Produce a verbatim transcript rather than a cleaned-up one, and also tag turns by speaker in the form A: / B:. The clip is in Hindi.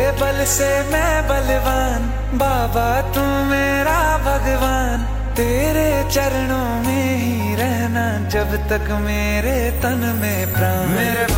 A: बल से मैं बलवान, बाबा तू मेरा भगवान। तेरे चरणों में ही रहना जब तक मेरे तन में प्राण। मेरे